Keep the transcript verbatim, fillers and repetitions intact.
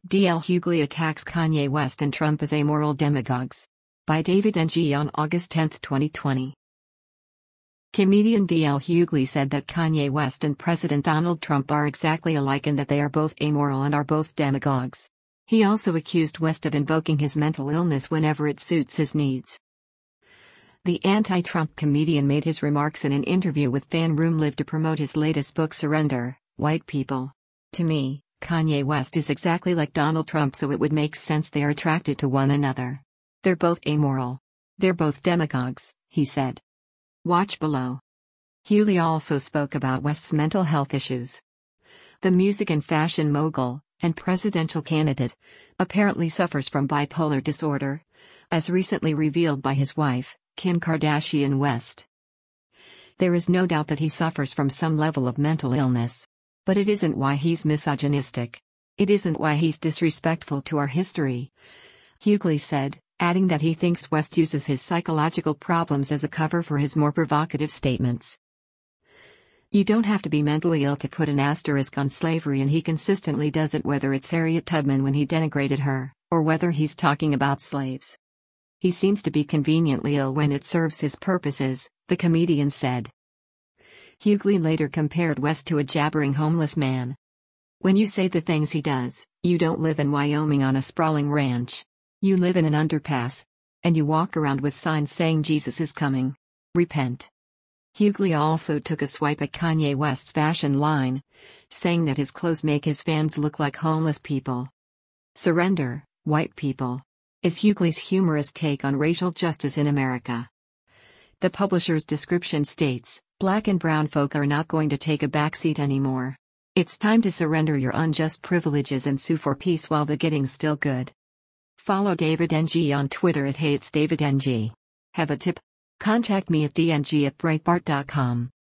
D L Hughley attacks Kanye West and Trump as amoral demagogues. By David N G on August tenth, twenty twenty. Comedian D L Hughley said that Kanye West and President Donald Trump are exactly alike and that they are both amoral and are both demagogues. He also accused West of invoking his mental illness whenever it suits his needs. The anti-Trump comedian made his remarks in an interview with Fan Room Live to promote his latest book Surrender, White People. To me, Kanye West is exactly like Donald Trump, so it would make sense they are attracted to one another. They're both amoral. They're both demagogues, he said. Watch below. Hughley also spoke about West's mental health issues. The music and fashion mogul, and presidential candidate, apparently suffers from bipolar disorder, as recently revealed by his wife, Kim Kardashian West. There is no doubt that he suffers from some level of mental illness. But it isn't why he's misogynistic. It isn't why he's disrespectful to our history, Hughley said, adding that he thinks West uses his psychological problems as a cover for his more provocative statements. You don't have to be mentally ill to put an asterisk on slavery, and he consistently does it, whether it's Harriet Tubman when he denigrated her, or whether he's talking about slaves. He seems to be conveniently ill when it serves his purposes, the comedian said. Hughley later compared West to a jabbering homeless man. When you say the things he does, you don't live in Wyoming on a sprawling ranch. You live in an underpass. And you walk around with signs saying Jesus is coming. Repent. Hughley also took a swipe at Kanye West's fashion line, saying that his clothes make his fans look like homeless people. Surrender, White People, is Hughley's humorous take on racial justice in America. The publisher's description states, Black and brown folk are not going to take a backseat anymore. It's time to surrender your unjust privileges and sue for peace while the getting's still good. Follow David N G on Twitter at HatesDavidNG. Have a tip? Contact me at d n g at breitbart dot com.